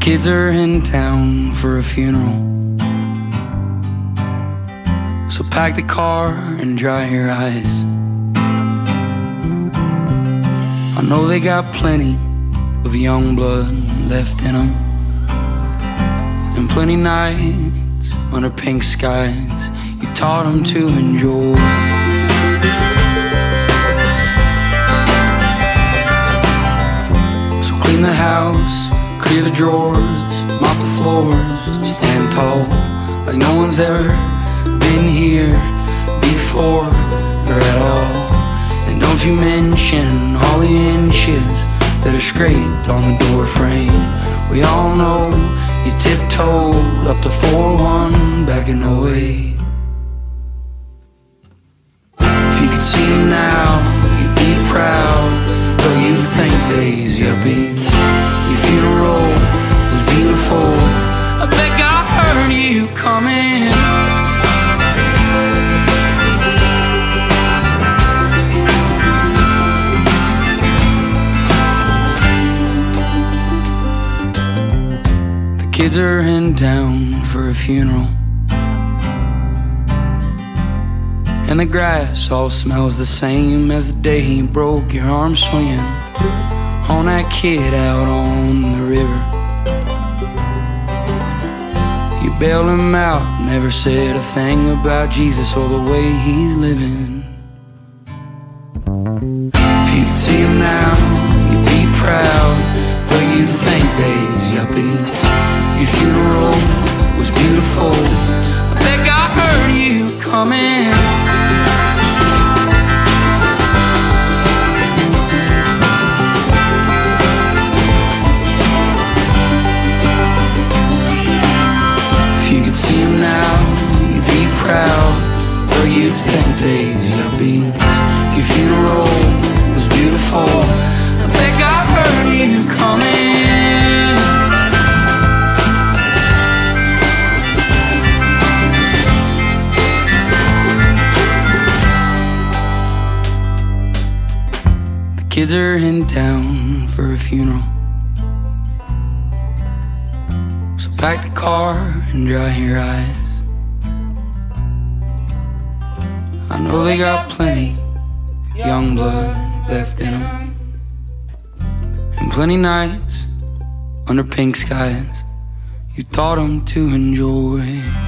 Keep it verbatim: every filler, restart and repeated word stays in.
kids are in town for a funeral, so pack the car and dry your eyes. I know they got plenty of young blood left in them, and plenty nights under pink skies you taught them to enjoy. So clean the house, clear the drawers, mop the floors, stand tall like no one's ever been here before or at all. And don't you mention all the inches that are scraped on the door frame. We all know you tiptoed up to four one back in oh eight. If you could see him now, you'd be proud, but you'd think days yuppies. Your funeral was beautiful, I bet God heard you coming. Kids are in town for a funeral, and the grass all smells the same as the day you broke your arm swinging on that kid out on the river. You bailed him out, never said a thing about Jesus or the way he's living. If you could see him now, you'd be proud, but you'd think days yuppies. Your funeral was beautiful, I bet God heard you coming. If you could see him now, you'd be proud, but you'd think days yuppies. Your funeral was beautiful, I bet God heard you coming. Kids are in town for a funeral, so pack the car and dry your eyes. I know they got plenty young blood left in them, and plenty nights under pink skies you taught them to enjoy.